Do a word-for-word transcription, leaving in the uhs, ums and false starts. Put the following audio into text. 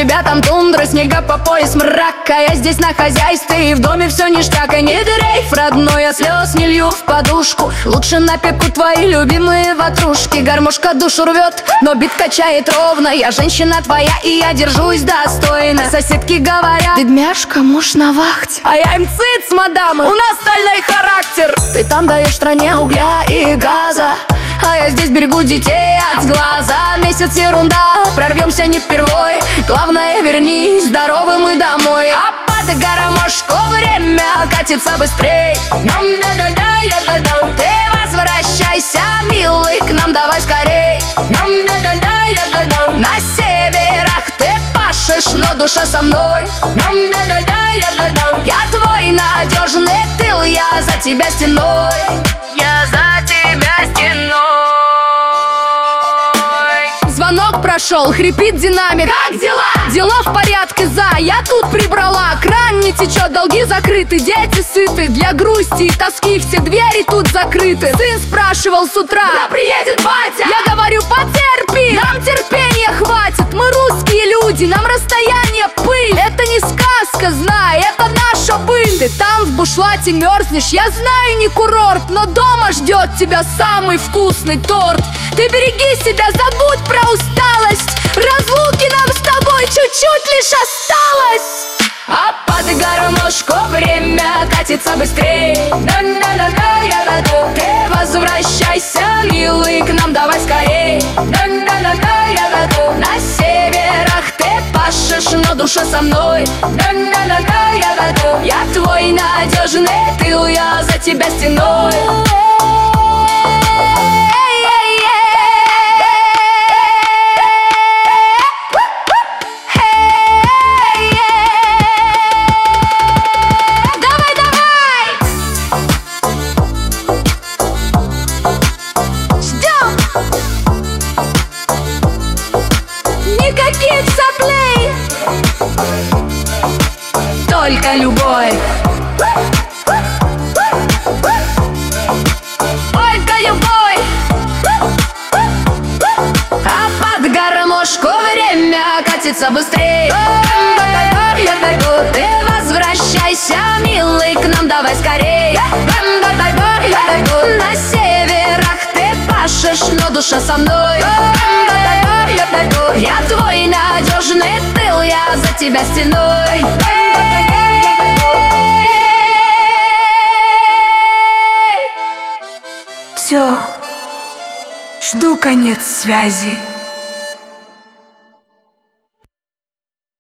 тебя там тундра, снега по пояс, мрак, а я здесь на хозяйстве, и в доме все ништяк. И не дрейф, родной, я слез не лью в подушку. Лучше напеку твои любимые ватрушки. Гармошка душу рвет, но бит качает ровно. Я женщина твоя, и я держусь достойно. Соседки говорят: ведьмяшка, муж на вахте. А я им: цыц, мадамы, у нас стальной характер. Ты там даешь стране угля и газа, а я здесь берегу детей от сглаза. Месяц ерунда, прорвемся не впервой. Главное, вернись здоровым и домой. А под гармошку время катится быстрей. Ты возвращайся, милый, к нам давай скорей. На северах ты пашешь, но душа со мной. Я твой надежный тыл, я за тебя стеной. Я за тебя стеной. Звонок прошел, хрипит динамик. Как дела? Дела в порядке, за, я тут прибрала. Кран не течет, долги закрыты, дети сыты. Для грусти и тоски все двери тут закрыты. Сын спрашивал с утра: когда приедет батя? Я говорю: потерпи, нам терпения хватит. Мы русские люди, нам расстояние пыль. Это не сказка, знай, это наша быль. Ты там в бушлате мерзнешь, я знаю, не курорт, но дома ждет тебя самый вкусный торт. Ты береги себя, забудь про усталость. Разлуки нам с тобой чуть-чуть лишь осталось. А под гармошку время катится быстрей. Ты возвращайся, милый, к нам давай скорей. На северах ты пашешь, но душа со мной. Я твой надежный тыл, я за тебя стеной. Никаких соплей, только любовь. Только любовь. А под гармошку время катится быстрей. Ты возвращайся, милый, к нам давай скорей. На северах ты пашешь, но душа со мной. Я твой надежный тыл, я за тебя стеной. Все, жду конец связи.